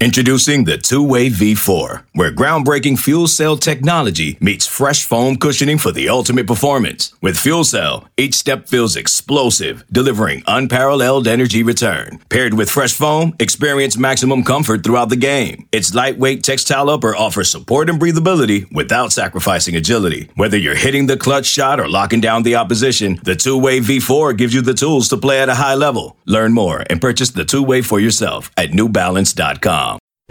Introducing the Two-Way V4, where groundbreaking fuel cell technology meets fresh foam cushioning for the ultimate performance. With fuel cell, each step feels explosive, delivering unparalleled energy return. Paired with fresh foam, experience maximum comfort throughout the game. Its lightweight textile upper offers support and breathability without sacrificing agility. Whether you're hitting the clutch shot or locking down the opposition, the Two-Way V4 gives you the tools to play at a high level. Learn more and purchase the Two-Way for yourself at newbalance.com.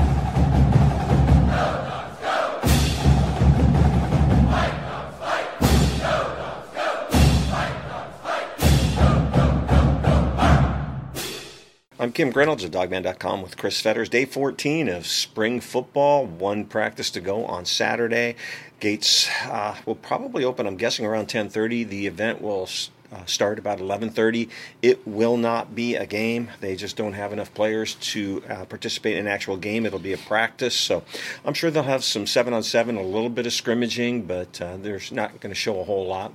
I'm Kim Reynolds of Dogman.com with Chris Fetters. Day 14 of spring football. One practice to go on Saturday. Gates will probably open, I'm guessing, around 10:30. The event will start about 11:30. It will not be a game. They just don't have enough players to participate in an actual game. It'll be a practice. So I'm sure they'll have some 7-on-7, a little bit of scrimmaging, but they're not going to show a whole lot.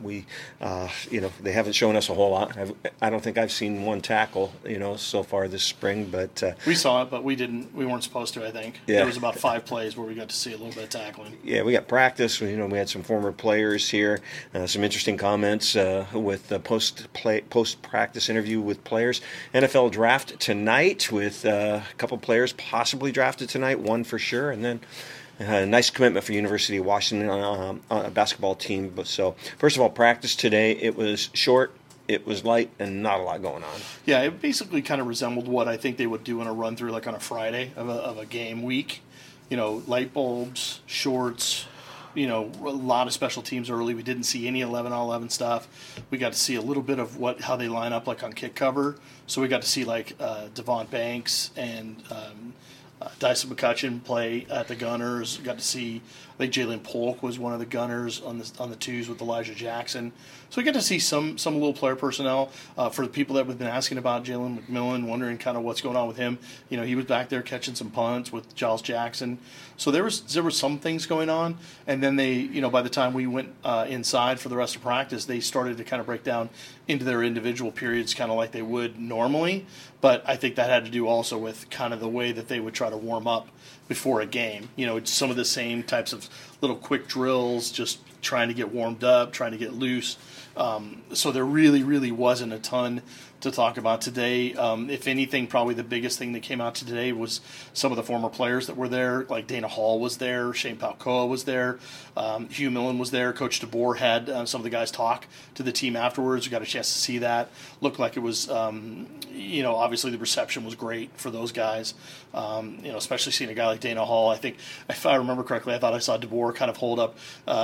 They haven't shown us a whole lot. I don't think I've seen one tackle, so far this spring. But we saw it, but we weren't supposed to, I think. Yeah. There was about 5 plays where we got to see a little bit of tackling. Yeah, we got practice. We had some former players here, some interesting comments with the post-practice interview with players. NFL draft tonight with a couple players possibly drafted tonight, one for sure, and then a nice commitment for University of Washington on a basketball team. So, first of all, practice today, it was short, it was light, and not a lot going on. Yeah, it basically kind of resembled what I think they would do in a run-through, like on a Friday of a game week. Light bulbs, shorts, a lot of special teams early. We didn't see any 11-on-11 stuff. We got to see a little bit of how they line up, like on kick cover. So we got to see Devon Banks and Dyson McCutcheon play at the Gunners. Got to see, I think Jalen Polk was one of the Gunners on the twos with Elijah Jackson. So we get to see some little player personnel. For the people that have been asking about Jalen McMillan, wondering kind of what's going on with him. He was back there catching some punts with Giles Jackson. So there was some things going on, and then they, by the time we went inside for the rest of practice, they started to kind of break down into their individual periods, kind of like they would normally. But I think that had to do also with kind of the way that they would try to warm up before a game. Some of the same types of little quick drills, just trying to get warmed up, trying to get loose. So there really, really wasn't a ton to talk about today. If anything, probably the biggest thing that came out today was some of the former players that were there, like Dana Hall was there, Shane Palcoa was there, Hugh Millen was there, Coach DeBoer had some of the guys talk to the team afterwards. We got a chance to see that. Looked like it was, obviously the reception was great for those guys, especially seeing a guy like Dana Hall. I think, if I remember correctly, I thought I saw DeBoer kind of hold up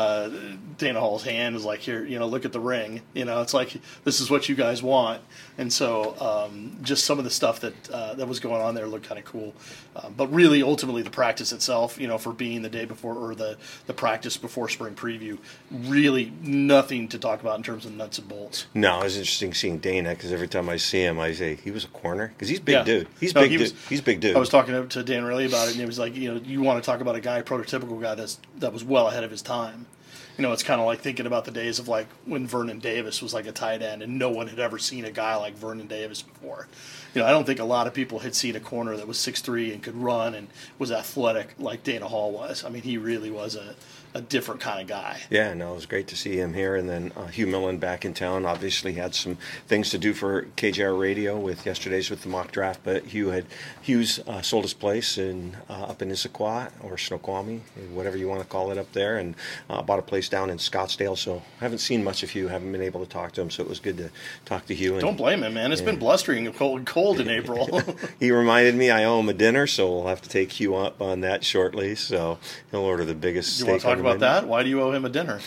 Dana Hall's hand, was like, here, look at the ring. It's like, this is what you guys want. And so just some of the stuff that was going on there looked kind of cool. But really, ultimately, the practice itself, for being the day before, or the practice before spring preview, really nothing to talk about in terms of nuts and bolts. No, it was interesting seeing Dana, because every time I see him, I say, he was a corner? Because he's a big dude. He's a big dude. I was talking to Dan Riley about it, and he was like, you want to talk about a guy, a prototypical guy that was well ahead of his time. It's kind of like thinking about the days of when Vernon Davis was like a tight end, and no one had ever seen a guy like Vernon Davis before. I don't think a lot of people had seen a corner that was 6'3" and could run and was athletic like Dana Hall was. I mean, he really was a different kind of guy. Yeah, no, it was great to see him here. And then Hugh Millen back in town obviously had some things to do for KJR Radio with the mock draft. But Hughes sold his place up in Issaquah or Snoqualmie, whatever you want to call it up there, and bought a place down in Scottsdale. So I haven't seen much of Hugh, haven't been able to talk to him. So it was good to talk to Hugh. Don't blame him, man. It's been blustering and cold in April. He reminded me I owe him a dinner, so we'll have to take Hugh up on that shortly. So he'll order the biggest steak. You want to talk about that? Why do you owe him a dinner?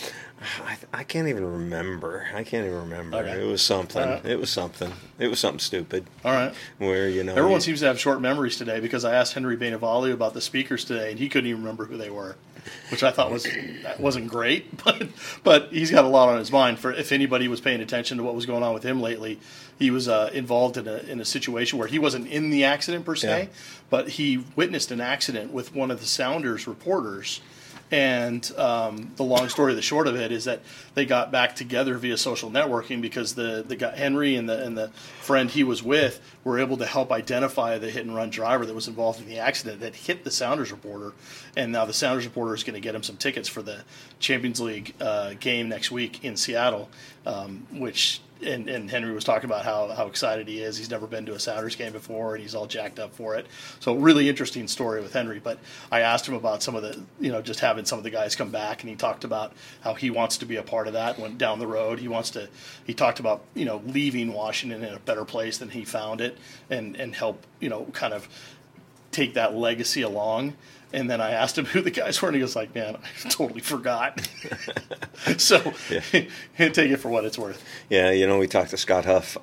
I can't even remember. Okay. It was something. Right. It was something stupid. All right. Where everyone seems to have short memories today, because I asked Henry Bainavali about the speakers today, and he couldn't even remember who they were, which I thought wasn't great. But he's got a lot on his mind. For if anybody was paying attention to what was going on with him lately, he was involved in a situation where he wasn't in the accident per se, but he witnessed an accident with one of the Sounders reporters. And the long story, the short of it, is that they got back together via social networking because the guy Henry and the friend he was with were able to help identify the hit and run driver that was involved in the accident that hit the Sounders reporter. And now the Sounders reporter is going to get him some tickets for the Champions League game next week in Seattle, which. And Henry was talking about how excited he is. He's never been to a Sounders game before, and he's all jacked up for it. So really interesting story with Henry. But I asked him about some of the, just having some of the guys come back, and he talked about how he wants to be a part of that. Went down the road. He talked about, leaving Washington in a better place than he found it, and help, kind of take that legacy along. And then I asked him who the guys were, and he was like, man, I totally forgot. So take it for what it's worth. Yeah, we talked to Scott Huff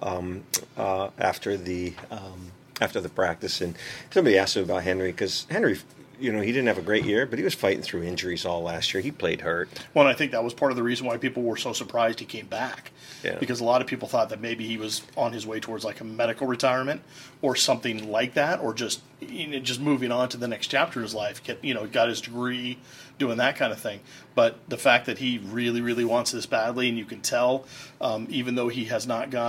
after the practice, and somebody asked him about Henry, because Henry, he didn't have a great year, but he was fighting through injuries all last year. He played hurt. Well, and I think that was part of the reason why people were so surprised he came back. Yeah. Because a lot of people thought that maybe he was on his way towards like a medical retirement or something like that, or just moving on to the next chapter of his life. Got his degree, doing that kind of thing. But the fact that he really, really wants this badly, and you can tell, even though he's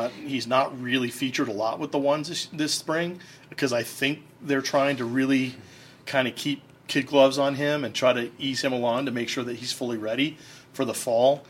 not really featured a lot with the ones this spring, because I think they're trying to really kind of keep kid gloves on him and try to ease him along to make sure that he's fully ready for the fall.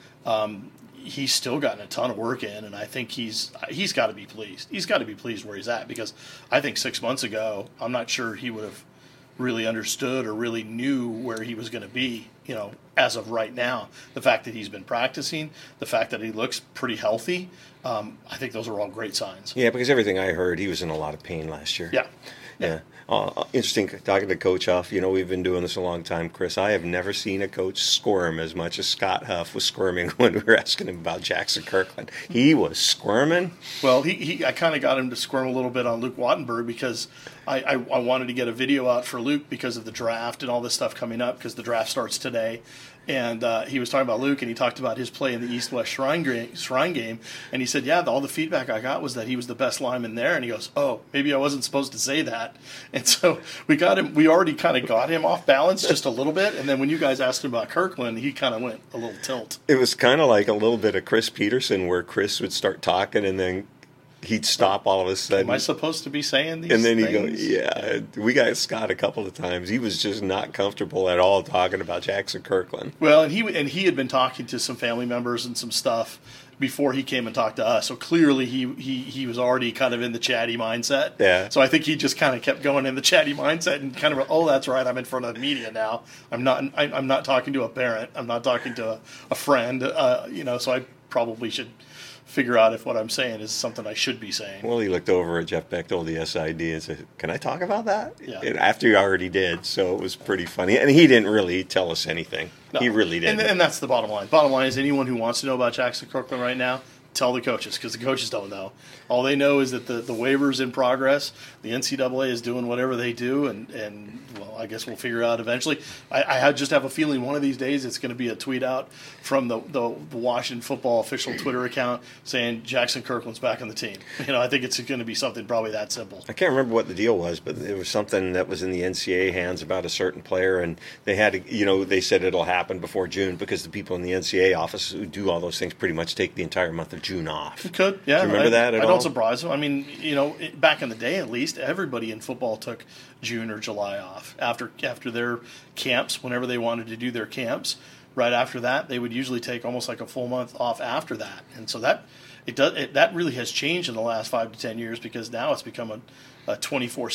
He's still gotten a ton of work in, and I think he's got to be pleased. He's got to be pleased where he's at, because I think 6 months ago, I'm not sure he would have really understood or really knew where he was going to be, as of right now. The fact that he's been practicing, the fact that he looks pretty healthy, I think those are all great signs. Yeah, because everything I heard, he was in a lot of pain last year. Yeah. Interesting talking to Coach Huff. We've been doing this a long time, Chris. I have never seen a coach squirm as much as Scott Huff was squirming when we were asking him about Jackson Kirkland. He was squirming. Well, I kind of got him to squirm a little bit on Luke Wattenberg, because I wanted to get a video out for Luke because of the draft and all this stuff coming up, because the draft starts today. And he was talking about Luke, and he talked about his play in the East-West Shrine game. And he said, yeah, all the feedback I got was that he was the best lineman there. And he goes, oh, maybe I wasn't supposed to say that. And so we already kind of got him off balance just a little bit. And then when you guys asked him about Kirkland, he kind of went a little tilt. It was kind of like a little bit of Chris Peterson, where Chris would start talking and then he'd stop all of a sudden. Am I supposed to be saying these things? And then things? He'd go, yeah. We got Scott a couple of times. He was just not comfortable at all talking about Jackson Kirkland. Well, and he had been talking to some family members and some stuff before he came and talked to us. So clearly he was already kind of in the chatty mindset. Yeah. So I think he just kind of kept going in the chatty mindset and kind of, oh, that's right, I'm in front of the media now. I'm not talking to a parent. I'm not talking to a friend. So I probably should figure out if what I'm saying is something I should be saying. Well, he looked over at Jeff Bechtel, the SID, and said, can I talk about that? Yeah. And after he already did, so it was pretty funny. And he didn't really tell us anything. No. He really didn't. And that's the bottom line. Bottom line is, anyone who wants to know about Jackson Kirkland right now, tell the coaches, because the coaches don't know. All they know is that the waiver's in progress. The NCAA is doing whatever they do, and well, I guess we'll figure out eventually. I just have a feeling one of these days it's going to be a tweet out from the Washington football official Twitter account saying Jackson Kirkland's back on the team. I think it's going to be something probably that simple. I can't remember what the deal was, but it was something that was in the NCAA hands about a certain player, and they had to, they said it'll happen before June, because the people in the NCAA office who do all those things pretty much take the entire month of June off. It could, yeah. Do you remember that at all? I don't surprise them. I mean, back in the day at least, everybody in football took June or July off after their camps, whenever they wanted to do their camps. Right after that, they would usually take almost like a full month off after that. And so that really has changed in the last 5 to 10 years, because now it's become a 24/7,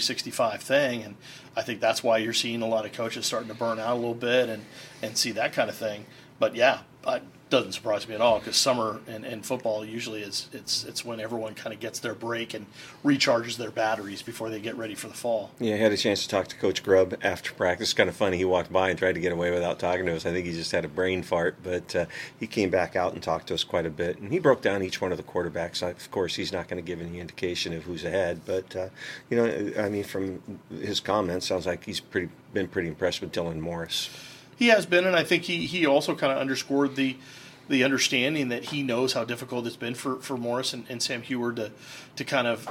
365 thing. And I think that's why you're seeing a lot of coaches starting to burn out a little bit and see that kind of thing. But yeah, doesn't surprise me at all, because summer and football usually it's when everyone kind of gets their break and recharges their batteries before they get ready for the fall. Yeah, I had a chance to talk to Coach Grubb after practice. It's kind of funny. He walked by and tried to get away without talking to us. I think he just had a brain fart, but he came back out and talked to us quite a bit. And he broke down each one of the quarterbacks. Of course, he's not going to give any indication of who's ahead, but from his comments, sounds like he's been pretty impressed with Dylan Morris. He has been, and I think he also kind of underscored the the understanding that he knows how difficult it's been for Morris and Sam Heward to kind of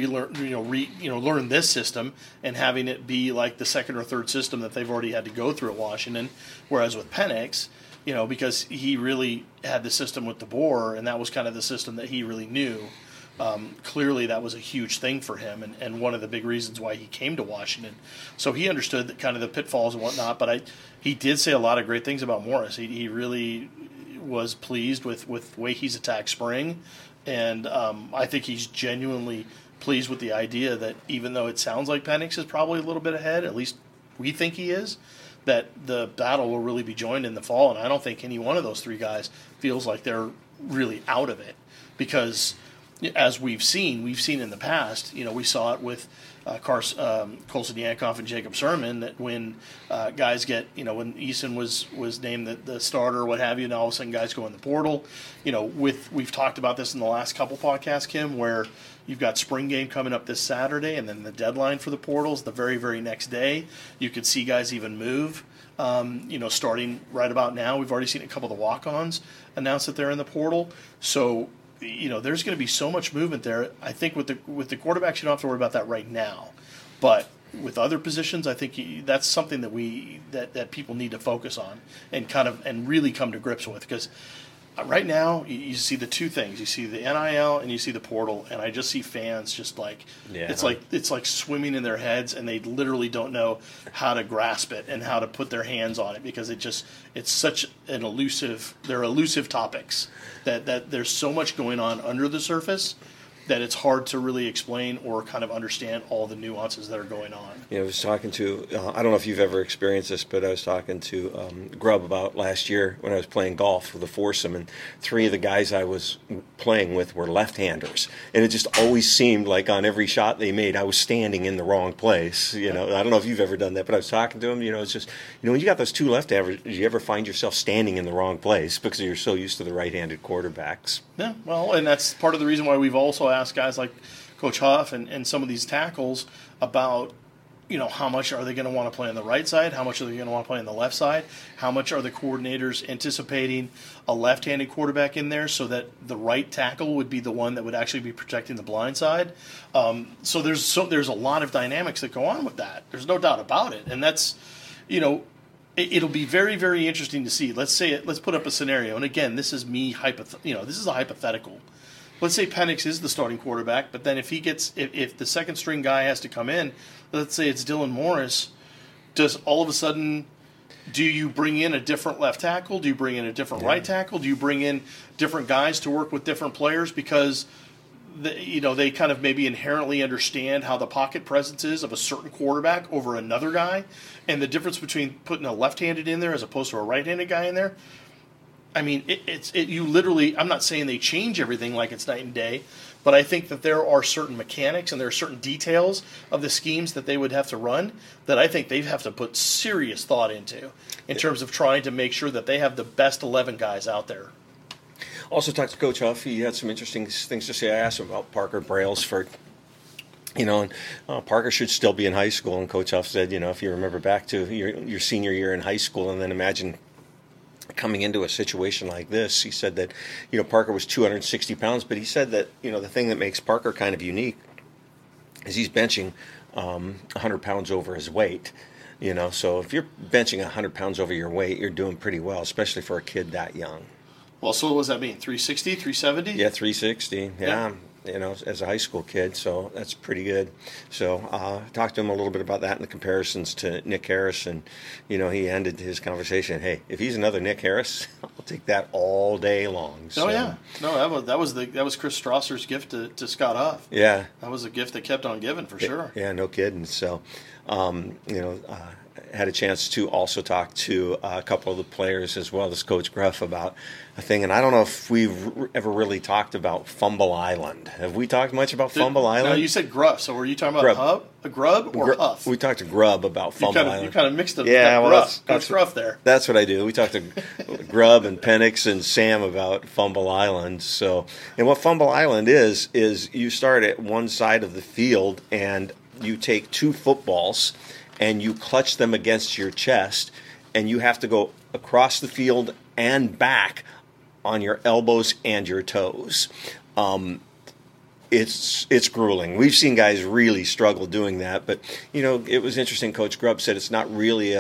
learn this system and having it be like the second or third system that they've already had to go through at Washington. Whereas with Penix, because he really had the system with DeBoer, and that was kind of the system that he really knew. Clearly, that was a huge thing for him, and one of the big reasons why he came to Washington. So he understood that kind of the pitfalls and whatnot. But he did say a lot of great things about Morris. He really was pleased with the way he's attacked spring, and I think he's genuinely pleased with the idea that even though it sounds like Penix is probably a little bit ahead, at least we think he is, that the battle will really be joined in the fall. And I don't think any one of those three guys feels like they're really out of it, because as we've seen in the past, we saw it with Colson Yankoff and Jacob Sermon, that when guys get, when Eason was named the starter or what have you, and all of a sudden guys go in the portal, we've talked about this in the last couple podcasts, Kim, where you've got spring game coming up this Saturday, and then the deadline for the portals the very, very next day. You could see guys even move. Starting right about now, we've already seen a couple of the walk-ons announce that they're in the portal. So, there's going to be so much movement there. I think with the quarterbacks, you don't have to worry about that right now. But with other positions, I think that's something that people need to focus on and really come to grips with, because right now you see the two things. You see the NIL and you see the portal, and I just see fans just like it's like swimming in their heads, and they literally don't know how to grasp it and how to put their hands on it, because it's such an they're elusive topics that there's so much going on under the surface that it's hard to really explain or kind of understand all the nuances that are going on. I was talking to, I don't know if you've ever experienced this, but I was talking to Grubb about last year when I was playing golf with a foursome, and three of the guys I was playing with were left-handers. And it just always seemed like on every shot they made, I was standing in the wrong place. I don't know if you've ever done that, but I was talking to them, it's just, when you got those two left-handers, you ever find yourself standing in the wrong place because you're so used to the right-handed quarterbacks? Yeah, well, and that's part of the reason why we've also asked guys like Coach Huff and some of these tackles about, how much are they going to want to play on the right side? How much are they going to want to play on the left side? How much are the coordinators anticipating a left-handed quarterback in there so that the right tackle would be the one that would actually be protecting the blind side? So there's a lot of dynamics that go on with that. There's no doubt about it. And that's, it'll be very, very interesting to see. Let's put up a scenario. And again, this is me this is a hypothetical. Let's say Penix is the starting quarterback, but then if the second string guy has to come in, let's say it's Dylan Morris, does all of a sudden, do you bring in a different left tackle? Do you bring in a different right tackle? Do you bring in different guys to work with different players because they kind of maybe inherently understand how the pocket presence is of a certain quarterback over another guy, and the difference between putting a left-handed in there as opposed to a right-handed guy in there? I mean, you literally, I'm not saying they change everything like it's night and day, but I think that there are certain mechanics and there are certain details of the schemes that they would have to run that I think they have to put serious thought into in terms of trying to make sure that they have the best 11 guys out there. Also talked to Coach Huff. He had some interesting things to say. I asked him about Parker Brailsford. And Parker should still be in high school. And Coach Huff said, if you remember back to your senior year in high school, and then imagine coming into a situation like this, he said that, Parker was 260 pounds, but he said that, the thing that makes Parker kind of unique is he's benching 100 pounds over his weight. So if you're benching 100 pounds over your weight, you're doing pretty well, especially for a kid that young. Well, so what does that mean? 360, 370? Yeah, 360. Yeah. As a high school kid, so that's pretty good. So talked to him a little bit about that and the comparisons to Nick Harris, and he ended his conversation, hey, if he's another Nick Harris, I'll take that all day long. So, oh yeah, no, that was Chris Strasser's gift to Scott Huff. Yeah, that was a gift that kept on giving for sure. Yeah, no kidding. So, had a chance to also talk to a couple of the players as well as Coach Gruff about a thing. And I don't know if we've ever really talked about Fumble Island. Have we talked much about Fumble Island? No, you said Gruff. So were you talking about Grubb or Huff? We talked to Grubb about Fumble Island. You kind of mixed it. Yeah, well, that's Gruff there. That's what I do. We talked to Grubb and Penix and Sam about Fumble Island. So, and what Fumble Island is you start at one side of the field and you take two footballs and you clutch them against your chest, and you have to go across the field and back on your elbows and your toes. It's grueling. We've seen guys really struggle doing that, but it was interesting. Coach Grubb said it's not really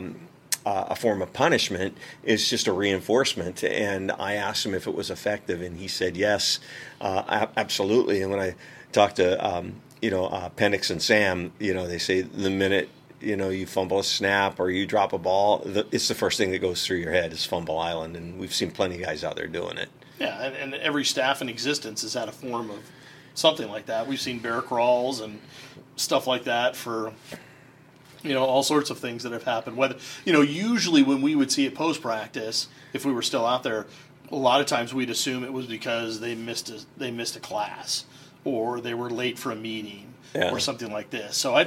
a form of punishment. It's just a reinforcement. And I asked him if it was effective, and he said yes, absolutely. And when I talked to Penix and Sam, they say the minute you fumble a snap or you drop a ball, it's the first thing that goes through your head is Fumble Island, and we've seen plenty of guys out there doing it. Yeah, and every staff in existence has had a form of something like that. We've seen bear crawls and stuff like that for all sorts of things that have happened. Whether usually when we would see it post practice, if we were still out there, a lot of times we'd assume it was because they missed a class or they were late for a meeting or something like this. So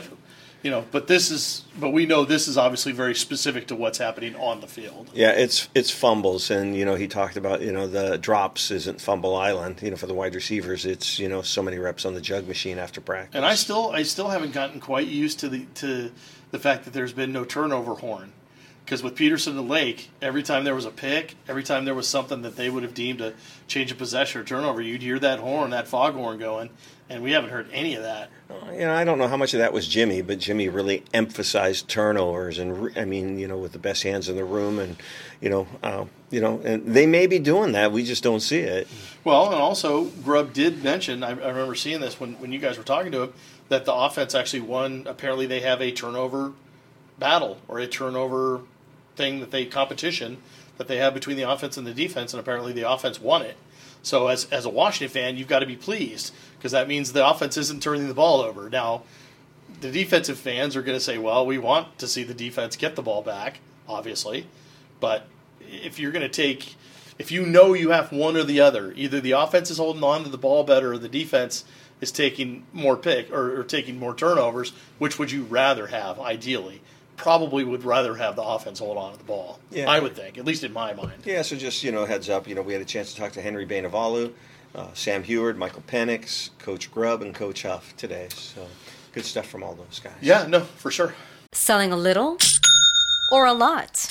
but we know this is obviously very specific to what's happening on the field. Yeah, it's fumbles, and he talked about the drops isn't Fumble Island. For the wide receivers, it's so many reps on the jug machine after practice. And I still haven't gotten quite used to the fact that there's been no turnover horn, because with Peterson and Lake, every time there was a pick, every time there was something that they would have deemed a change of possession or turnover, you'd hear that horn, that foghorn going, and we haven't heard any of that. I don't know how much of that was Jimmy, but Jimmy really emphasized turnovers, and with the best hands in the room, and and they may be doing that. We just don't see it. Well, and also Grubb did mention, I remember seeing this when you guys were talking to him, that the offense actually won. Apparently, they have a turnover battle or a turnover competition that they have between the offense and the defense, and apparently the offense won it. So as a Washington fan, you've got to be pleased, because that means the offense isn't turning the ball over. Now, the defensive fans are going to say, well, we want to see the defense get the ball back, obviously. But if you're going to if you have one or the other, either the offense is holding on to the ball better or the defense is taking more or taking more turnovers, which would you rather have, ideally? Probably would rather have the offense hold on to the ball. Yeah. I would think, at least in my mind. Yeah, so just, heads up, we had a chance to talk to Henry Bainavalu, Sam Heward, Michael Penix, Coach Grubb, and Coach Huff today. So good stuff from all those guys. Yeah, no, for sure. Selling a little or a lot?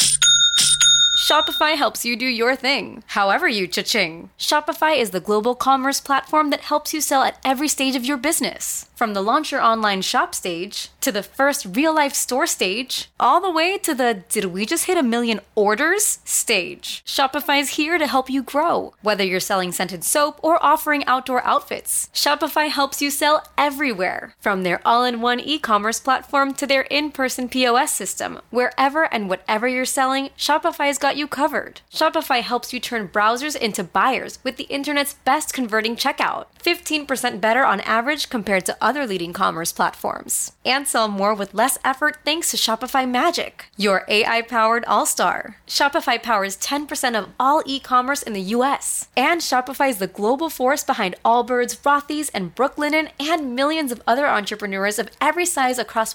Shopify helps you do your thing, however you cha-ching. Shopify is the global commerce platform that helps you sell at every stage of your business. From the launch your online shop stage, to the first real-life store stage, all the way to the did we just hit 1 million orders stage. Shopify's here to help you grow. Whether you're selling scented soap or offering outdoor outfits, Shopify helps you sell everywhere. From their all-in-one e-commerce platform to their in-person POS system, wherever and whatever you're selling, Shopify's got you covered. Shopify helps you turn browsers into buyers with the internet's best converting checkout. 15% better on average compared to other leading commerce platforms. And sell more with less effort thanks to Shopify Magic, your AI-powered all-star. Shopify powers 10% of all e-commerce in the US. And Shopify is the global force behind Allbirds, Rothy's, and Brooklinen, and millions of other entrepreneurs of every size across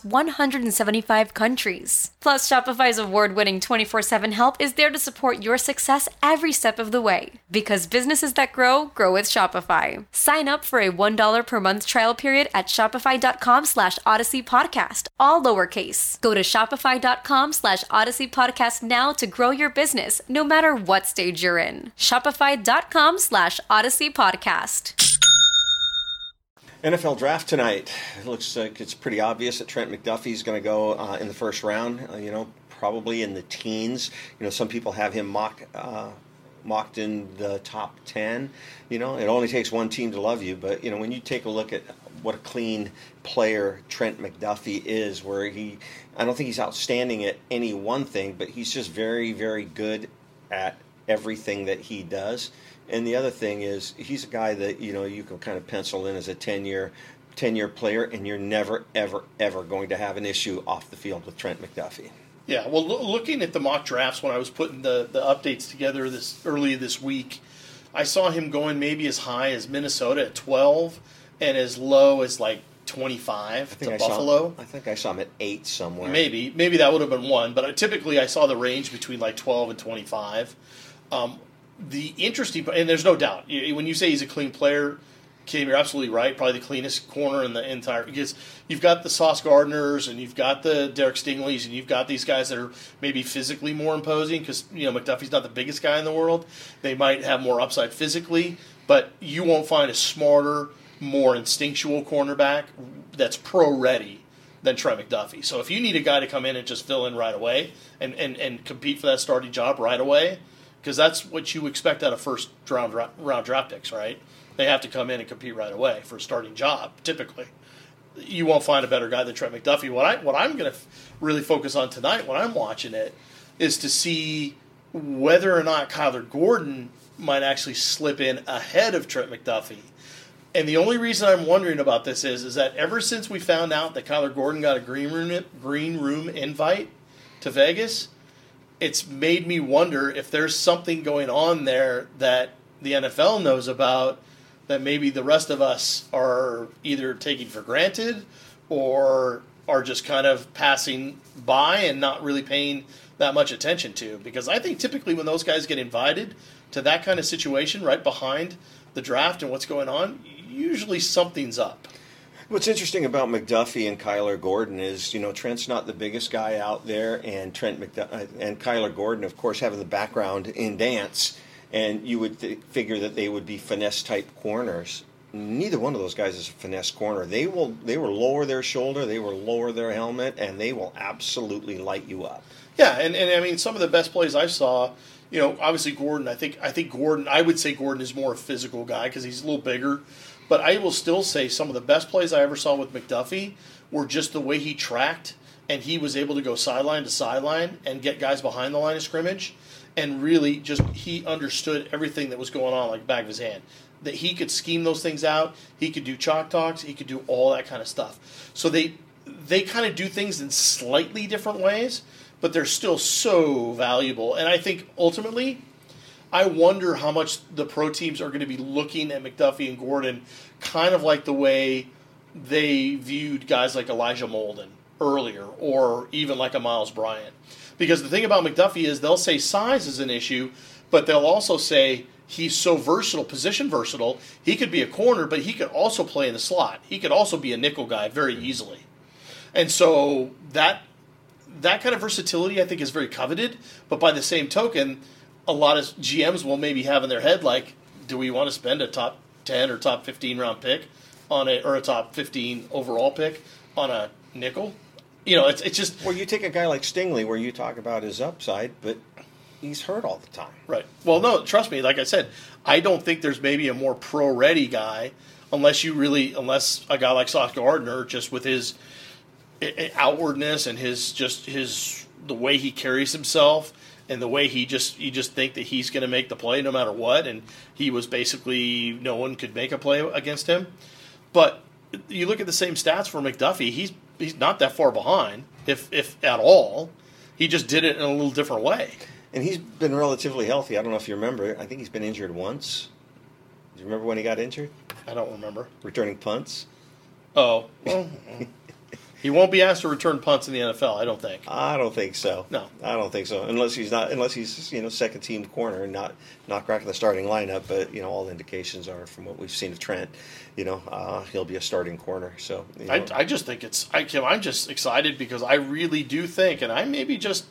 175 countries. Plus, Shopify's award-winning 24/7 help is there to support your success every step of the way. Because businesses that grow with Shopify. Sign up for a $1 per month trial period at shopify.com/Odyssey Podcast, all lowercase. Go to shopify.com/Odyssey Podcast now to grow your business, no matter what stage you're in. Shopify.com/Odyssey Podcast. NFL draft tonight. It looks like it's pretty obvious that Trent McDuffie's going to go in the first round, probably in the teens. Some people have him mocked in the top 10. It only takes one team to love you, but when you take a look at what a clean player Trent McDuffie is, where I don't think he's outstanding at any one thing, but he's just very, very good at everything that he does. And the other thing is he's a guy that you can kind of pencil in as a 10-year player, and you're never, ever, ever going to have an issue off the field with Trent McDuffie. Yeah, well, looking at the mock drafts when I was putting the updates together early this week, I saw him going maybe as high as Minnesota at 12 and as low as like 25 to Buffalo. I think I saw him at 8 somewhere. Maybe that would have been one, but typically I saw the range between like 12 and 25. The interesting, and there's no doubt, when you say he's a clean player, Kim, you're absolutely right. Probably the cleanest corner in the entire, because you've got the Sauce Gardners and you've got the Derek Stingleys and you've got these guys that are maybe physically more imposing because McDuffie's not the biggest guy in the world. They might have more upside physically, but you won't find a smarter, more instinctual cornerback that's pro ready than Trent McDuffie. So if you need a guy to come in and just fill in right away and compete for that starting job right away, because that's what you expect out of first round draft picks, right? They have to come in and compete right away for a starting job, typically. You won't find a better guy than Trent McDuffie. What I'm going to really focus on tonight when I'm watching it is to see whether or not Kyler Gordon might actually slip in ahead of Trent McDuffie. And the only reason I'm wondering about this is that ever since we found out that Kyler Gordon got a green room invite to Vegas, it's made me wonder if there's something going on there that the NFL knows about that maybe the rest of us are either taking for granted or are just kind of passing by and not really paying that much attention to. Because I think typically when those guys get invited to that kind of situation right behind the draft and what's going on, usually something's up. What's interesting about McDuffie and Kyler Gordon is, Trent's not the biggest guy out there, and and Kyler Gordon, of course, having the background in dance, and you would figure that they would be finesse-type corners. Neither one of those guys is a finesse corner. They will lower their shoulder, they will lower their helmet, and they will absolutely light you up. Yeah, and I mean, some of the best plays I saw, obviously Gordon, I think Gordon, I would say Gordon is more a physical guy because he's a little bigger. But I will still say some of the best plays I ever saw with McDuffie were just the way he tracked, and he was able to go sideline to sideline and get guys behind the line of scrimmage, and really just he understood everything that was going on like the back of his hand. That he could scheme those things out, he could do chalk talks, he could do all that kind of stuff. So they kind of do things in slightly different ways, but they're still so valuable. And I think ultimately, I wonder how much the pro teams are going to be looking at McDuffie and Gordon kind of like the way they viewed guys like Elijah Molden earlier or even like a Miles Bryant. Because the thing about McDuffie is they'll say size is an issue, but they'll also say he's so versatile, position versatile. He could be a corner, but he could also play in the slot. He could also be a nickel guy very easily. And so that kind of versatility I think is very coveted, but by the same token, a lot of GMs will maybe have in their head, like, do we want to spend a top 10 or top 15 round pick or a top 15 overall pick on a nickel? It's just... Well, you take a guy like Stingley where you talk about his upside, but he's hurt all the time. Right. Well, no, trust me, like I said, I don't think there's maybe a more pro-ready guy unless a guy like Sauce Gardner, just with his outwardness and the way he carries himself, and the way you just think that he's going to make the play no matter what, and he was basically no one could make a play against him. But you look at the same stats for McDuffie, he's not that far behind, if at all. He just did it in a little different way. And he's been relatively healthy. I don't know if you remember. I think he's been injured once. Do you remember when he got injured? I don't remember. Returning punts. Oh, well... He won't be asked to return punts in the NFL, I don't think. I don't think so. No, I don't think so. Unless he's second team corner and not cracking the starting lineup. But all indications are from what we've seen of Trent, he'll be a starting corner. So I just think I'm just excited because I really do think, and I may be just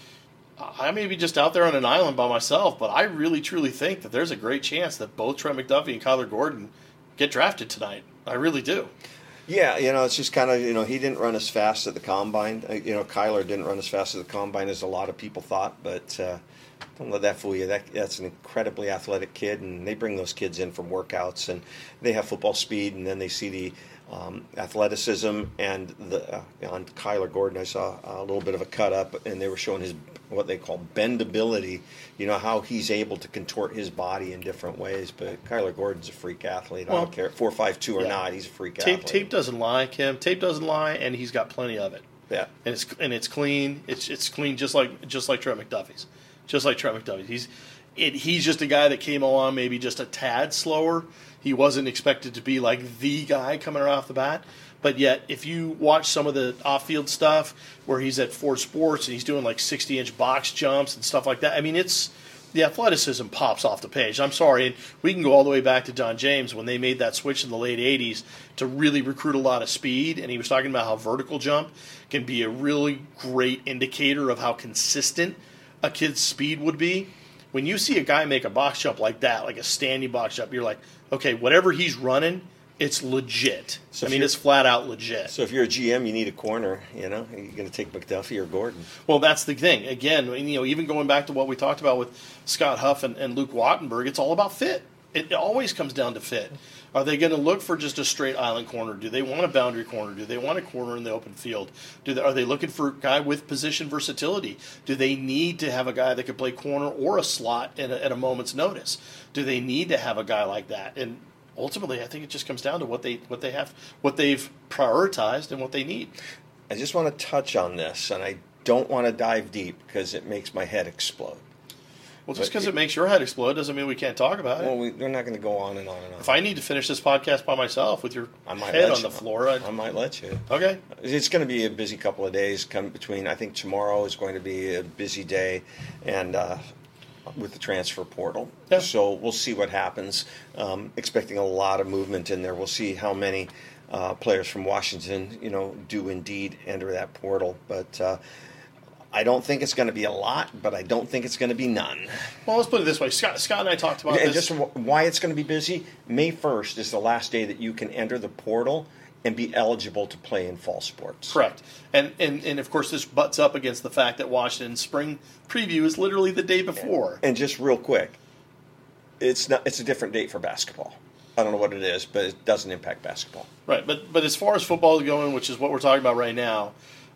out there on an island by myself, but I really truly think that there's a great chance that both Trent McDuffie and Kyler Gordon get drafted tonight. I really do. Yeah, it's just kind of, he didn't run as fast at the Combine. Kyler didn't run as fast at the Combine as a lot of people thought, but don't let that fool you. That's an incredibly athletic kid, and they bring those kids in from workouts, and they have football speed, and then they see the athleticism, and on Kyler Gordon, I saw a little bit of a cut up, and they were showing his what they call bendability. How he's able to contort his body in different ways. But Kyler Gordon's a freak athlete. I don't care 4.52 or not. He's a freak athlete. Tape doesn't lie, Kim. Tape doesn't lie, and he's got plenty of it. Yeah, and it's clean. It's clean, just like Trent McDuffie's. Just like Trent McDuffie. He's just a guy that came along maybe just a tad slower. He wasn't expected to be like the guy coming right off the bat. But yet, if you watch some of the off-field stuff where he's at Ford Sports and he's doing like 60-inch box jumps and stuff like that, I mean, the athleticism pops off the page. I'm sorry, and we can go all the way back to Don James when they made that switch in the late 80s to really recruit a lot of speed, and he was talking about how vertical jump can be a really great indicator of how consistent a kid's speed would be. When you see a guy make a box jump like that, like a standing box jump, you're like, okay, whatever he's running, it's legit. So it's flat out legit. So if you're a GM, you need a corner, You're going to take McDuffie or Gordon. Well, that's the thing. Again, even going back to what we talked about with Scott Huff and Luke Wattenberg, it's all about fit. It always comes down to fit. Are they going to look for just a straight island corner? Do they want a boundary corner? Do they want a corner in the open field? Are they looking for a guy with position versatility? Do they need to have a guy that could play corner or a slot at a moment's notice? Do they need to have a guy like that? And ultimately, I think it just comes down to what they've prioritized and what they need. I just want to touch on this, and I don't want to dive deep because it makes my head explode. Well, just because it makes your head explode doesn't mean we can't talk about it. Well, we're not going to go on and on and on. If I need to finish this podcast by myself with your head on the floor, I might let you. Okay. It's going to be a busy couple of days. I think tomorrow is going to be a busy day, and with the transfer portal. Yeah. So we'll see what happens. Expecting a lot of movement in there. We'll see how many players from Washington, do indeed enter that portal. But I don't think it's going to be a lot, but I don't think it's going to be none. Well, let's put it this way. Scott and I talked about and this. Just why it's going to be busy. May 1st is the last day that you can enter the portal and be eligible to play in fall sports. Correct. And of course, this butts up against the fact that Washington's spring preview is literally the day before. And just real quick, it's a different date for basketball. I don't know what it is, but it doesn't impact basketball. Right. But as far as football is going, which is what we're talking about right now,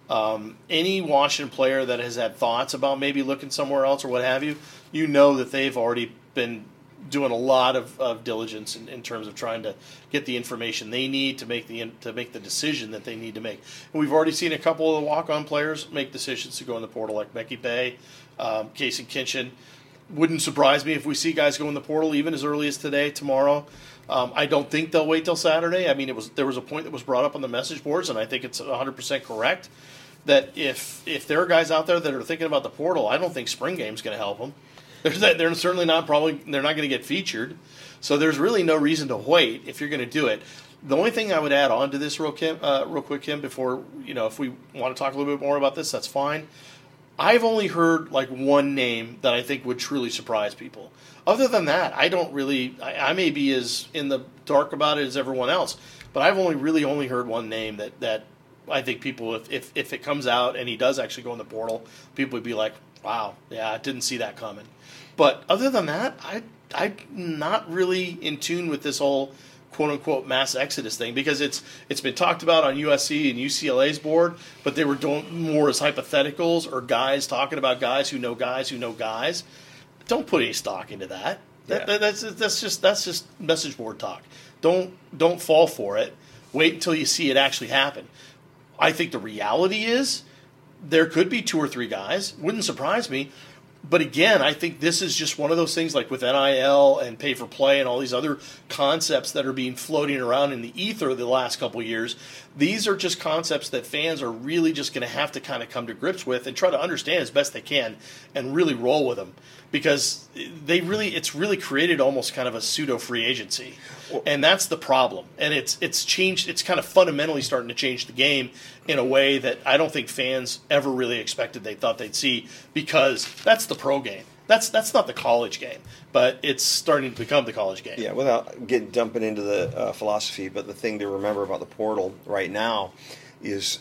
any Washington player that has had thoughts about maybe looking somewhere else or what have you, that they've already been doing a lot of diligence in terms of trying to get the information they need to make the decision that they need to make. And we've already seen a couple of the walk-on players make decisions to go in the portal, like Becky Bay, Casey Kinchin. Wouldn't surprise me if we see guys go in the portal even as early as today, tomorrow. I don't think they'll wait till Saturday. I mean, there was a point that was brought up on the message boards, and I think it's 100% correct, that if there are guys out there that are thinking about the portal, I don't think spring game's going to help them. They're certainly not they're not going to get featured. So there's really no reason to wait if you're going to do it. The only thing I would add on to this real quick, Kim, before, if we want to talk a little bit more about this, that's fine. I've only heard like one name that I think would truly surprise people. Other than that, I don't really, I may be as in the dark about it as everyone else, but I've only heard one name that I think people, if it comes out and he does actually go in the portal, people would be like, wow, yeah, I didn't see that coming. But other than that, I'm not really in tune with this whole quote-unquote mass exodus thing, because it's been talked about on USC and UCLA's board, but they were doing more as hypotheticals or guys talking about guys who know guys who know guys. Don't put any stock into that. Yeah. That's just message board talk. Don't fall for it. Wait until you see it actually happen. I think the reality is there could be 2 or 3 guys. Wouldn't surprise me. But again, I think this is just one of those things, like with NIL and pay for play and all these other concepts that are being floating around in the ether the last couple of years. These are just concepts that fans are really just going to have to kind of come to grips with and try to understand as best they can and really roll with them, because it's really created almost kind of a pseudo free agency. And that's the problem. And it's changed. It's kind of fundamentally starting to change the game in a way that I don't think fans ever really expected they thought they'd see, because that's the pro game. That's not the college game, but it's starting to become the college game. Yeah, without dumping into the philosophy, but the thing to remember about the portal right now is,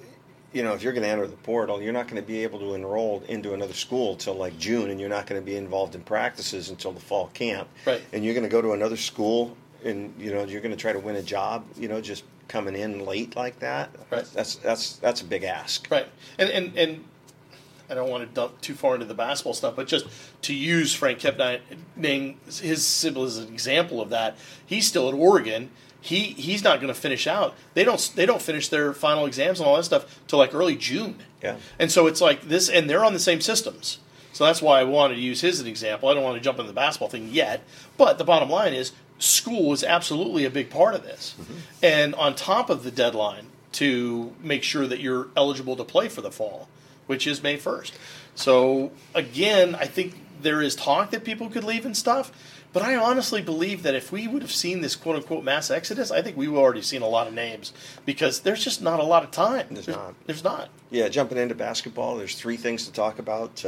if you're going to enter the portal, you're not going to be able to enroll into another school till like June, and you're not going to be involved in practices until the fall camp. Right. And you're going to go to another school, and you're going to try to win a job, just coming in late like that. Right. That's a big ask. Right. And I don't want to dump too far into the basketball stuff, but just to use Frank Kepning, his symbol as an example of that, he's still at Oregon. He's not going to finish out. They don't finish their final exams and all that stuff till like early June. Yeah. And so it's like this, and they're on the same systems. So that's why I wanted to use his as an example. I don't want to jump into the basketball thing yet, but the bottom line is school is absolutely a big part of this. Mm-hmm. And on top of the deadline to make sure that you're eligible to play for the fall, which is May 1st. So, again, I think there is talk that people could leave and stuff. But I honestly believe that if we would have seen this quote-unquote mass exodus, I think we would have already seen a lot of names because there's just not a lot of time. There's not. Yeah, jumping into basketball, there's 3 things to talk about.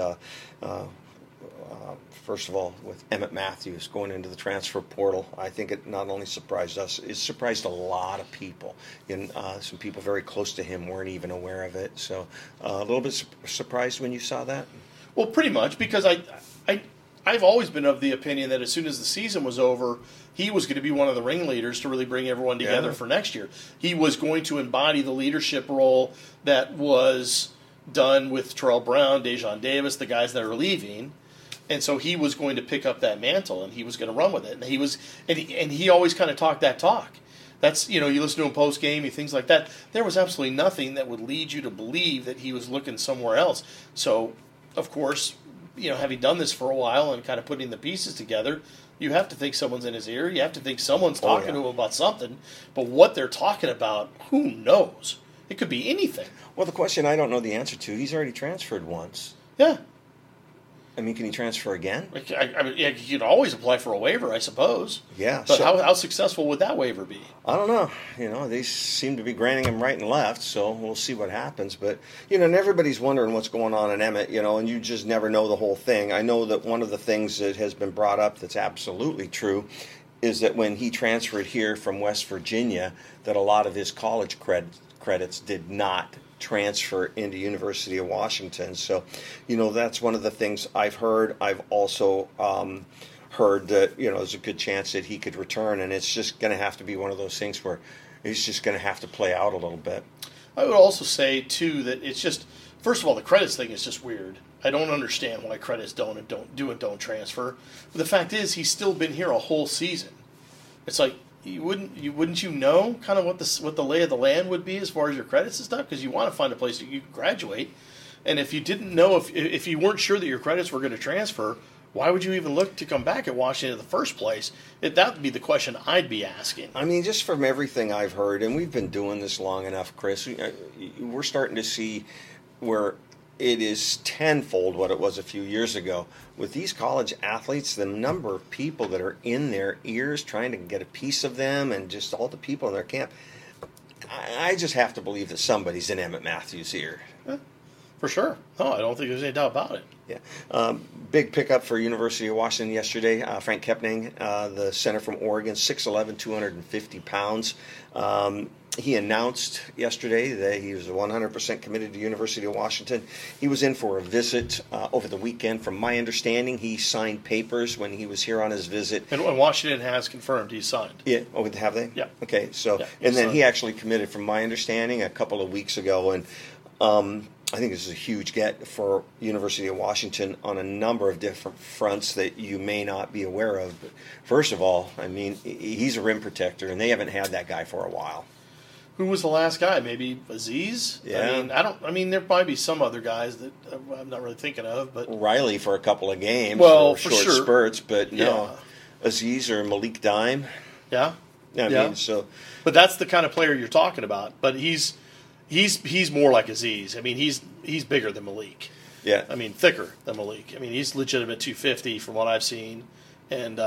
First of all, with Emmett Matthews going into the transfer portal, I think it not only surprised us, it surprised a lot of people. And some people very close to him weren't even aware of it. So a little bit surprised when you saw that? Well, pretty much, because I've always been of the opinion that as soon as the season was over, he was going to be one of the ringleaders to really bring everyone together for next year. He was going to embody the leadership role that was done with Terrell Brown, Dejon Davis, the guys that are leaving. And so he was going to pick up that mantle, and he was going to run with it. And he always kind of talked that talk. That's, you listen to him post game, things like that. There was absolutely nothing that would lead you to believe that he was looking somewhere else. So, of course, having done this for a while and kind of putting the pieces together, you have to think someone's in his ear. You have to think someone's talking to him about something. But what they're talking about, who knows? It could be anything. Well, the question I don't know the answer to, he's already transferred once. Yeah. I mean, can he transfer again? I mean, yeah, you could always apply for a waiver, I suppose. Yeah. But how successful would that waiver be? I don't know. They seem to be granting him right and left, so we'll see what happens. But, and everybody's wondering what's going on in Emmett, and you just never know the whole thing. I know that one of the things that has been brought up that's absolutely true is that when he transferred here from West Virginia, that a lot of his college credits did not transfer into University of Washington. So, that's one of the things I've heard. I've also heard that, there's a good chance that he could return, and it's just going to have to be one of those things where he's just going to have to play out a little bit. I would also say, too, that it's just, first of all, the credits thing is just weird. I don't understand why credits don't transfer. But the fact is, he's still been here a whole season. It's like, wouldn't you know kind of what the lay of the land would be as far as your credits and stuff? Because you want to find a place that you can graduate. And if you didn't know, if you weren't sure that your credits were going to transfer, why would you even look to come back at Washington in the first place? That would be the question I'd be asking. I mean, just from everything I've heard, and we've been doing this long enough, Chris, we're starting to see where it is tenfold what it was a few years ago. With these college athletes, the number of people that are in their ears trying to get a piece of them and just all the people in their camp, I just have to believe that somebody's in Emmett Matthews' ear. Yeah, for sure. No, I don't think there's any doubt about it. Yeah. Big pickup for University of Washington yesterday. Frank Kepning, the center from Oregon, 6'11", 250 pounds. He announced yesterday that he was 100% committed to University of Washington. He was in for a visit over the weekend. From my understanding, he signed papers when he was here on his visit. And Washington has confirmed he's signed. Yeah. Oh, have they? Yeah. Okay. So, yeah, and then signed. He actually committed, from my understanding, a couple of weeks ago. And I think this is a huge get for University of Washington on a number of different fronts that you may not be aware of. But first of all, I mean, he's a rim protector, and they haven't had that guy for a while. Who was the last guy? Maybe Aziz? Yeah. I mean, there might be some other guys that I'm not really thinking of, but Riley for a couple of games, for short sure. spurts, but no. Yeah. Aziz or Malik Dime. Yeah. I mean, so. But that's the kind of player you're talking about. But he's more like Aziz. I mean, he's bigger than Malik. Yeah. I mean, thicker than Malik. I mean, he's legitimate 250 from what I've seen, and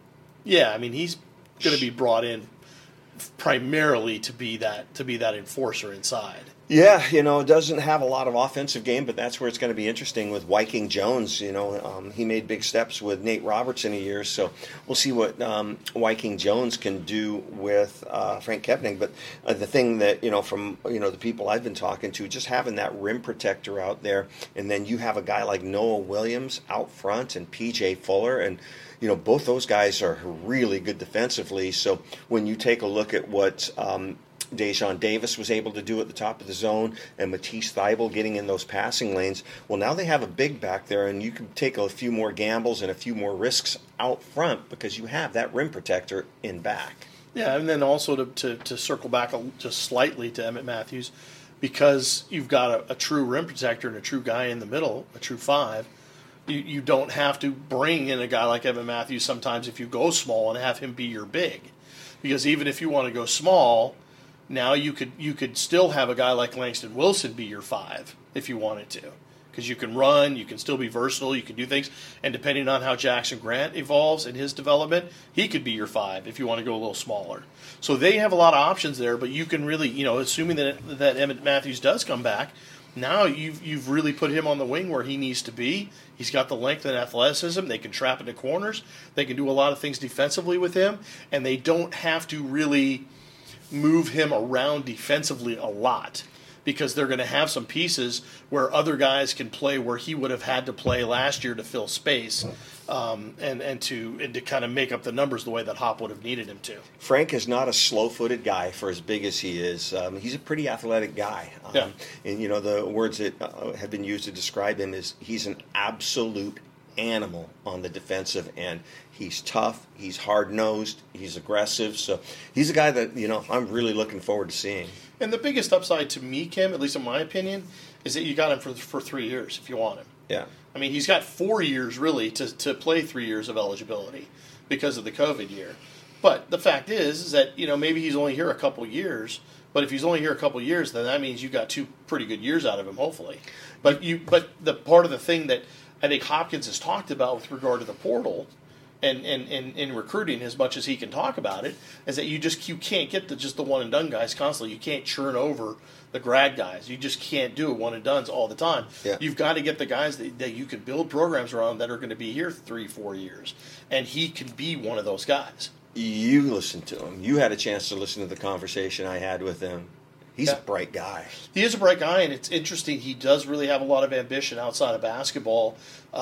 I mean, he's going to be brought in primarily to be that enforcer inside. Yeah, doesn't have a lot of offensive game, but that's where it's going to be interesting with Wyking Jones. He made big steps with Nate Roberts in a year, so we'll see what Wyking Jones can do with Frank Kepning. But the thing that, from, the people I've been talking to, just having that rim protector out there, and then you have a guy like Noah Williams out front and P.J. Fuller, and both those guys are really good defensively. So when you take a look at what Dejon Davis was able to do at the top of the zone and Matisse Thybulle getting in those passing lanes, well, now they have a big back there, and you can take a few more gambles and a few more risks out front because you have that rim protector in back. Yeah, and then also to circle back just slightly to Emmett Matthews, because you've got a true rim protector and a true guy in the middle, a true five, you don't have to bring in a guy like Emmett Matthews sometimes if you go small and have him be your big. Because even if you want to go small, now you could still have a guy like Langston Wilson be your five if you wanted to. because you can run, you can still be versatile, you can do things, and depending on how Jackson Grant evolves in his development, he could be your 5 if you want to go a little smaller. So they have a lot of options there, but you can really, assuming that Emmett Matthews does come back, now you've really put him on the wing where he needs to be. He's got the length and athleticism. They can trap into corners. They can do a lot of things defensively with him, and they don't have to really move him around defensively a lot because they're going to have some pieces where other guys can play where he would have had to play last year to fill space and to kind of make up the numbers the way that Hop would have needed him to. Frank is not a slow-footed guy for as big as he is. He's a pretty athletic guy. Yeah. And, the words that have been used to describe him is he's an absolute animal on the defensive end. He's tough, he's hard-nosed, he's aggressive. So he's a guy that, I'm really looking forward to seeing. And the biggest upside to me, Kim, at least in my opinion, is that you got him for 3 years if you want him. Yeah. I mean, he's got 4 years, really, to play 3 years of eligibility because of the COVID year. But the fact is that, maybe he's only here a couple years. But if he's only here a couple years, then that means you got 2 pretty good years out of him, hopefully. But the part of the thing that I think Hopkins has talked about with regard to the portal and in recruiting as much as he can talk about it is that you can't get just the one and done guys constantly. You can't churn over the grad guys. You just can't do one and dones all the time. Yeah. You've got to get the guys that you can build programs around that are going to be here 3-4 years, and he can be one of those guys. You listened to him. You had a chance to listen to the conversation I had with him. He's a bright guy. He is a bright guy, and it's interesting. He does really have a lot of ambition outside of basketball.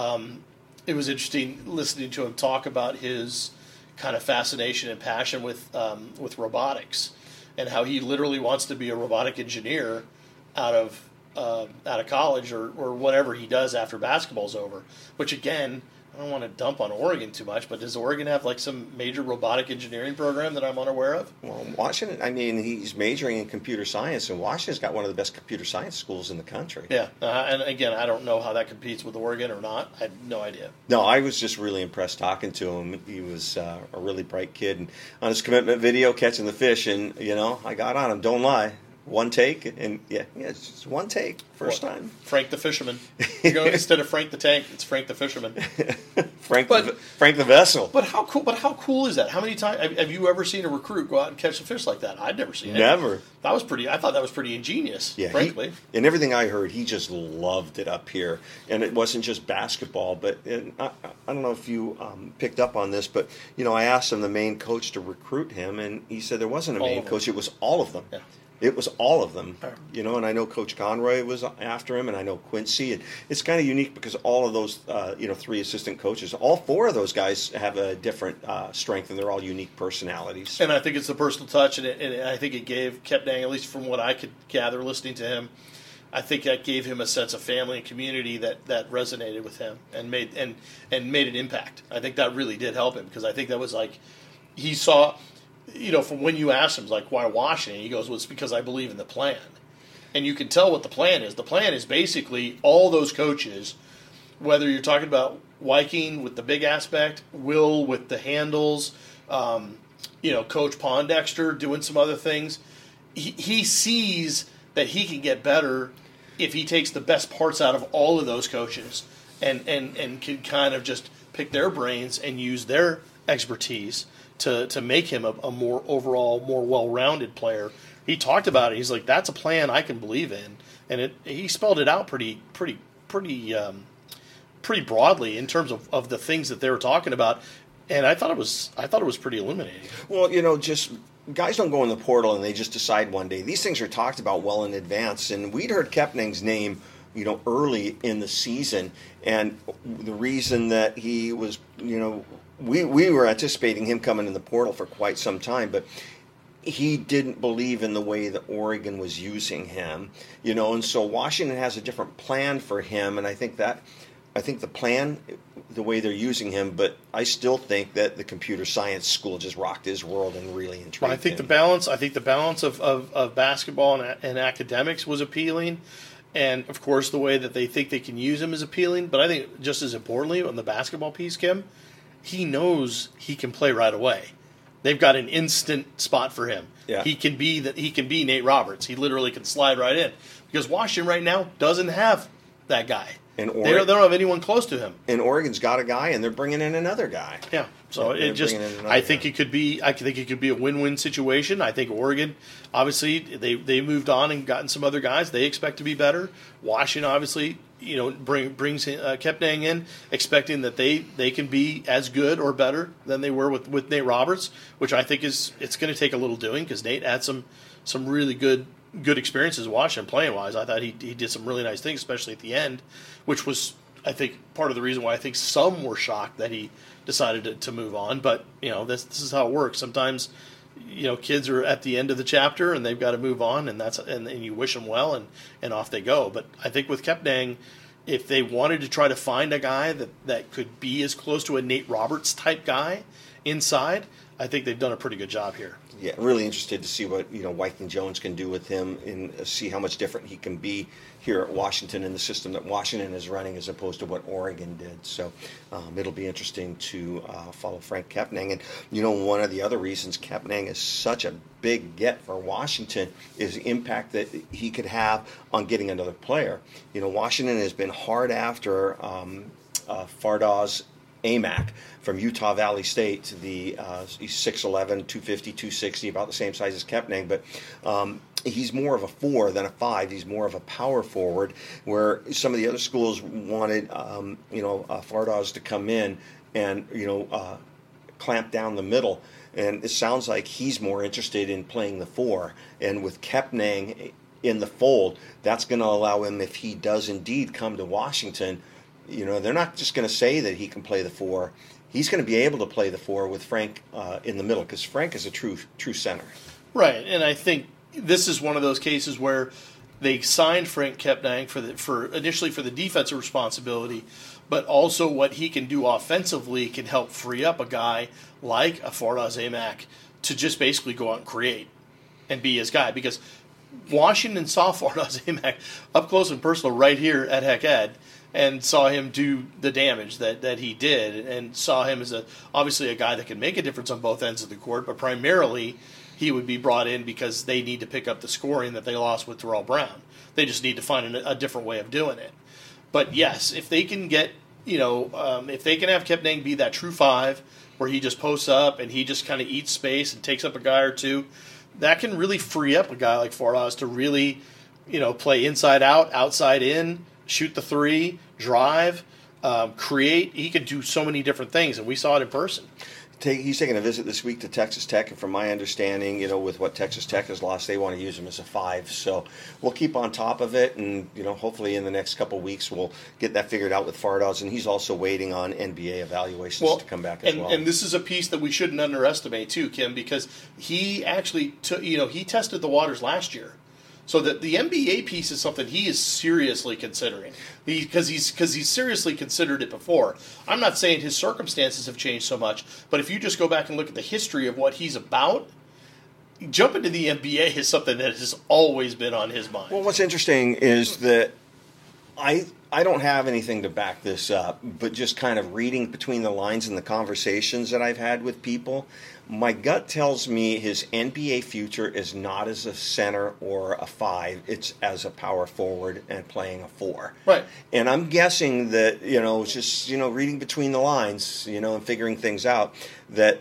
It was interesting listening to him talk about his kind of fascination and passion with robotics, and how he literally wants to be a robotic engineer out of college or whatever he does after basketball's over. Which again, I don't want to dump on Oregon too much, but does Oregon have like some major robotic engineering program that I'm unaware of? Well, Washington, he's majoring in computer science, and Washington's got one of the best computer science schools in the country. Yeah, and again, I don't know how that competes with Oregon or not. I have no idea. No, I was just really impressed talking to him. He was a really bright kid. And on his commitment video, catching the fish, and, I got on him, don't lie. One take, and it's just one take, first time. Frank the Fisherman. Instead of Frank the Tank, it's Frank the Fisherman. Frank the Vessel. But how cool is that? How many times have you ever seen a recruit go out and catch a fish like that? I'd never seen it. Never. I thought that was pretty ingenious, frankly. And everything I heard, he just loved it up here. And it wasn't just basketball, but I don't know if you picked up on this, but, I asked him, the main coach, to recruit him, and he said there wasn't a main coach, it was all of them. Yeah. It was all of them, and I know Coach Conroy was after him, and I know Quincy. And it's kind of unique because all of those, 3 assistant coaches, all 4 of those guys have a different strength, and they're all unique personalities. And I think it's the personal touch, and I think it gave Kepnang, at least from what I could gather listening to him, I think that gave him a sense of family and community that resonated with him and made an impact. I think that really did help him because I think that was like he saw. From when you asked him, like, why Washington? He goes, well, it's because I believe in the plan. And you can tell what the plan is. The plan is basically all those coaches, whether you're talking about Viking with the big aspect, Will with the handles, Coach Pondexter doing some other things. He sees that he can get better if he takes the best parts out of all of those coaches and can kind of just pick their brains and use their expertise to make him a more overall, more well-rounded player. He talked about it. He's like, that's a plan I can believe in, and he spelled it out pretty broadly in terms of the things that they were talking about. And I thought it was pretty illuminating. Well, just guys don't go in the portal and they just decide one day. These things are talked about well in advance, and we'd heard Kepnang's name, early in the season, and the reason that he was, we were anticipating him coming in the portal for quite some time, but he didn't believe in the way that Oregon was using him, and so Washington has a different plan for him, and I think the plan, the way they're using him, but I still think that the computer science school just rocked his world and really intrigued him. I think the balance of basketball and academics was appealing. And, of course, the way that they think they can use him is appealing. But I think just as importantly on the basketball piece, Kim, he knows he can play right away. They've got an instant spot for him. Yeah. He can be Nate Roberts. He literally can slide right in. Because Washington right now doesn't have that guy. And they don't have anyone close to him. And Oregon's got a guy, and they're bringing in another guy. Yeah. So I think it could be a win-win situation. I think Oregon, obviously, they moved on and gotten some other guys. They expect to be better. Washington, obviously, brings Kepnang in, expecting that they can be as good or better than they were with Nate Roberts, which I think it's going to take a little doing because Nate had some really good experiences Washington playing wise. I thought he did some really nice things, especially at the end, which was, I think, part of the reason why I think some were shocked that he decided to move on. But this is how it works. Sometimes kids are at the end of the chapter and they've got to move on, and you wish them well, and off they go. But I think with Kepnang, if they wanted to try to find a guy that could be as close to a Nate Roberts type guy inside, I think they've done a pretty good job here. Yeah, really interested to see what Wyking Jones can do with him and see how much different he can be here at Washington in the system that Washington is running as opposed to what Oregon did. So it'll be interesting to follow Frank Kepnang. And one of the other reasons Kepnang is such a big get for Washington is the impact that he could have on getting another player. Washington has been hard after Fardaws Aimaq from Utah Valley State. He's 6'11", 250, 260, about the same size as Kepnang, but he's more of a 4 than a 5. He's more of a power forward, where some of the other schools wanted Fardaws to come in and clamp down the middle. And it sounds like he's more interested in playing the 4. And with Kepnang in the fold, that's going to allow him, if he does indeed come to Washington, they're not just going to say that he can play the 4. He's going to be able to play the 4 with Frank in the middle, because Frank is a true center. Right, and I think this is one of those cases where they signed Frank Kepnang for initially for the defensive responsibility, but also what he can do offensively can help free up a guy like a Fardaws Aimaq to just basically go out and create and be his guy, because Washington saw Fardaws Aimaq up close and personal right here at Heck Ed, and saw him do the damage that he did, and saw him as obviously a guy that can make a difference on both ends of the court, but primarily he would be brought in because they need to pick up the scoring that they lost with Terrell Brown. They just need to find a different way of doing it. But yes, if they can get, if they can have Kepnang be that true 5, where he just posts up and he just kind of eats space and takes up a guy or two, that can really free up a guy like Fardaws to really, play inside out, outside in, shoot the 3, drive, create. He could do so many different things, and we saw it in person. He's taking a visit this week to Texas Tech, and from my understanding, with what Texas Tech has lost, they want to use him as a 5. So we'll keep on top of it, and hopefully in the next couple of weeks we'll get that figured out with Fardaws. And he's also waiting on NBA evaluations to come back as well. And this is a piece that we shouldn't underestimate too, Kim, because he actually he tested the waters last year. So that the NBA piece is something he is seriously considering, because he's seriously considered it before. I'm not saying his circumstances have changed so much, but if you just go back and look at the history of what he's about, jumping to the NBA is something that has always been on his mind. Well, what's interesting is that I don't have anything to back this up, but just kind of reading between the lines in the conversations that I've had with people, my gut tells me his NBA future is not as a center or a 5. It's as a power forward and playing a 4. Right. And I'm guessing that, just, reading between the lines, and figuring things out, that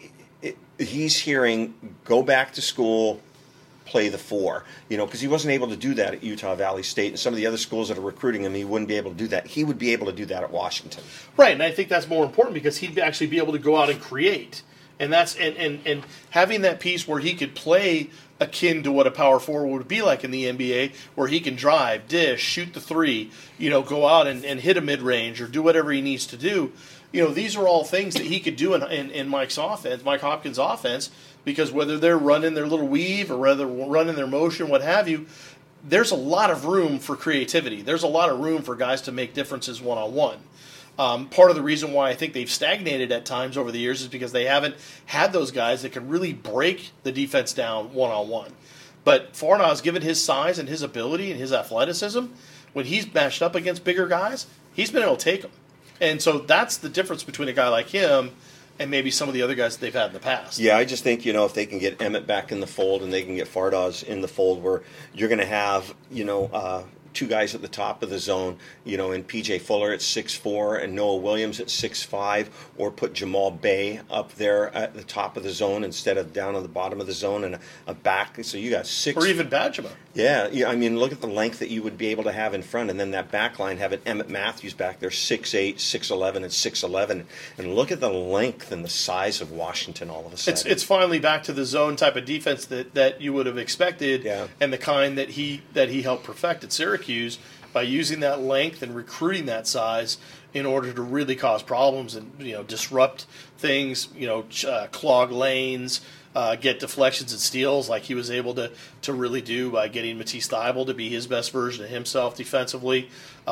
he's hearing go back to school, play the 4, because he wasn't able to do that at Utah Valley State, and some of the other schools that are recruiting him, he wouldn't be able to do that. He would be able to do that at Washington. Right, and I think that's more important because he'd actually be able to go out and create. And that's and having that piece where he could play akin to what a power forward would be like in the NBA, where he can drive, dish, shoot the 3, go out and hit a mid-range or do whatever he needs to do. These are all things that he could do in Mike Hopkins' offense, because whether they're running their little weave or whether running their motion, what have you, there's a lot of room for creativity. There's a lot of room for guys to make differences one-on-one. Part of the reason why I think they've stagnated at times over the years is because they haven't had those guys that can really break the defense down one-on-one. But Fardaws, given his size and his ability and his athleticism, when he's matched up against bigger guys, he's been able to take them. And so that's the difference between a guy like him and maybe some of the other guys that they've had in the past. Yeah, I just think, if they can get Emmett back in the fold and they can get Fardaws in the fold, where you're going to have, two guys at the top of the zone, in P.J. Fuller at 6'4" and Noah Williams at 6'5", or put Jamal Bay up there at the top of the zone instead of down on the bottom of the zone, and a back. So you got 6. Or even Badgema. Yeah, I mean, look at the length that you would be able to have in front, and then that back line having Emmett Matthews back there, 6'8", 6'11", and 6'11", and look at the length and the size of Washington all of a sudden. It's finally back to the zone type of defense that you would have expected, and the kind that he helped perfect at Syracuse by using that length and recruiting that size in order to really cause problems and disrupt things, clog lanes. Get deflections and steals like he was able to really do by getting Matisse Thybulle to be his best version of himself defensively.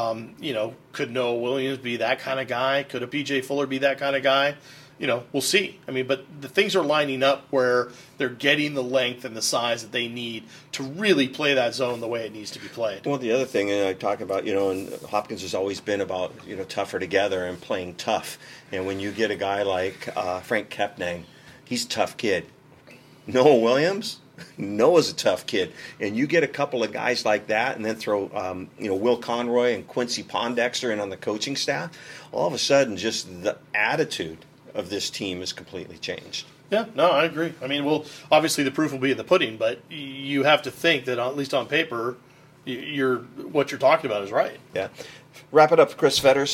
Could Noah Williams be that kind of guy? Could a P.J. Fuller be that kind of guy? We'll see. I mean, but the things are lining up where they're getting the length and the size that they need to really play that zone the way it needs to be played. Well, the other thing I talk about, and Hopkins has always been about, tougher together and playing tough. And when you get a guy like Frank Kepnang, he's a tough kid. Noah Williams, Noah's a tough kid, and you get a couple of guys like that, and then throw Will Conroy and Quincy Pondexter in on the coaching staff. All of a sudden, just the attitude of this team is completely changed. Yeah, no, I agree. I mean, obviously the proof will be in the pudding, but you have to think that at least on paper, what you're talking about is right. Yeah. Wrap it up, Chris Fetters.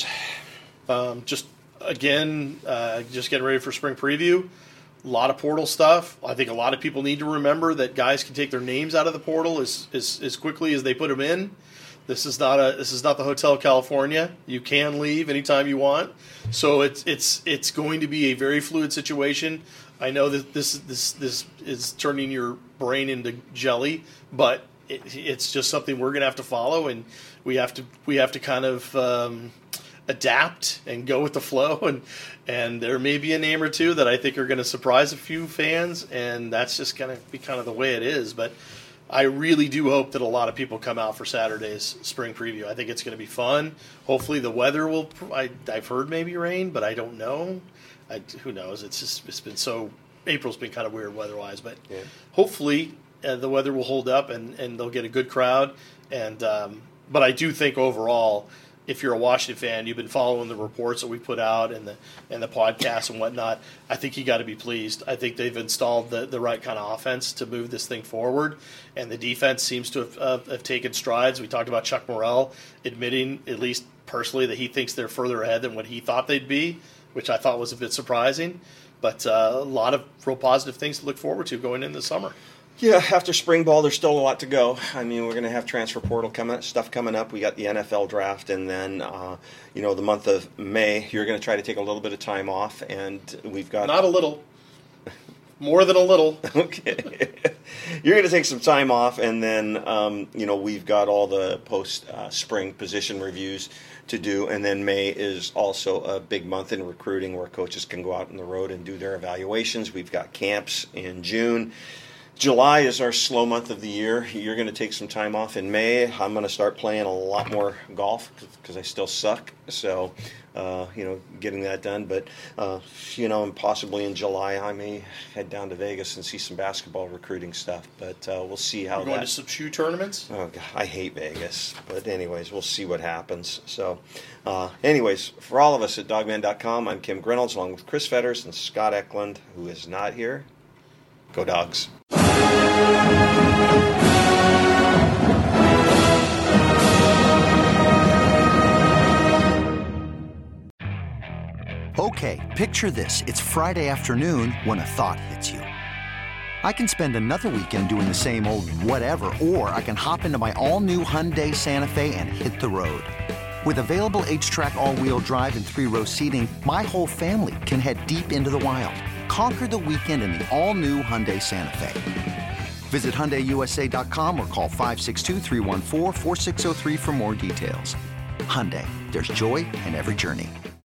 Just getting ready for spring preview. A lot of portal stuff. I think a lot of people need to remember that guys can take their names out of the portal as quickly as they put them in. This is not the Hotel California. You can leave anytime you want. So it's going to be a very fluid situation. I know that this is turning your brain into jelly, but it's just something we're going to have to follow, and we have to kind of adapt and go with the flow, and there may be a name or two that I think are going to surprise a few fans, and that's just going to be kind of the way it is. But I really do hope that a lot of people come out for Saturday's spring preview. I think it's going to be fun. Hopefully the weather will I've heard maybe rain, but I don't know. Who knows? It's been so – April's been kind of weird weather-wise, but hopefully the weather will hold up and they'll get a good crowd. And but I do think overall – if you're a Washington fan, you've been following the reports that we put out and the podcasts and whatnot, I think you got to be pleased. I think they've installed the right kind of offense to move this thing forward, and the defense seems to have taken strides. We talked about Chuck Morrell admitting, at least personally, that he thinks they're further ahead than what he thought they'd be, which I thought was a bit surprising. But a lot of real positive things to look forward to going into the summer. Yeah, after spring ball, there's still a lot to go. I mean, we're going to have transfer portal stuff coming up. We got the NFL draft, and then, the month of May, you're going to try to take a little bit of time off, and we've got... Not a little. More than a little. Okay. You're going to take some time off, and then, we've got all the post-spring position reviews to do, and then May is also a big month in recruiting where coaches can go out on the road and do their evaluations. We've got camps in June. July is our slow month of the year. You're going to take some time off in May. I'm going to start playing a lot more golf because I still suck. So, getting that done. But, and possibly in July I may head down to Vegas and see some basketball recruiting stuff. But we'll see how You're going to some shoe tournaments? Oh, God, I hate Vegas. But anyways, we'll see what happens. So, for all of us at Dogman.com, I'm Kim Grinolds along with Chris Fetters and Scott Eklund, who is not here. Go Dogs. Okay, picture this. It's Friday afternoon when a thought hits you. I can spend another weekend doing the same old whatever, or I can hop into my all-new Hyundai Santa Fe and hit the road. With available H-Track all-wheel drive and 3-row seating, my whole family can head deep into the wild. Conquer the weekend in the all-new Hyundai Santa Fe. Visit HyundaiUSA.com or call 562-314-4603 for more details. Hyundai, there's joy in every journey.